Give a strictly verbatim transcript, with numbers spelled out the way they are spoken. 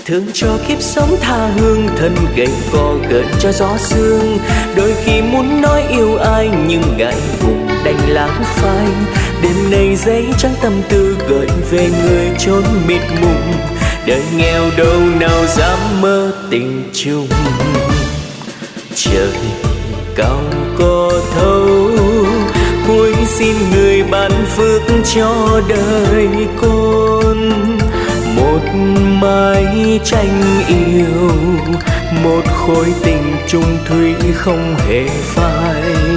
thương cho kiếp sống tha hương, thân gầy gò gợi cho gió sương. Đôi khi muốn nói yêu ai nhưng ngại ngùng đành lãng phai. Đêm nay giấy trắng tâm tư gợi về người chốn mịt mùng. Đời nghèo đâu nào dám mơ tình chung. Trời cao có thấu, cuối xin người ban phước cho đời con. Một mái tranh yêu, một khối tình chung thủy không hề phai.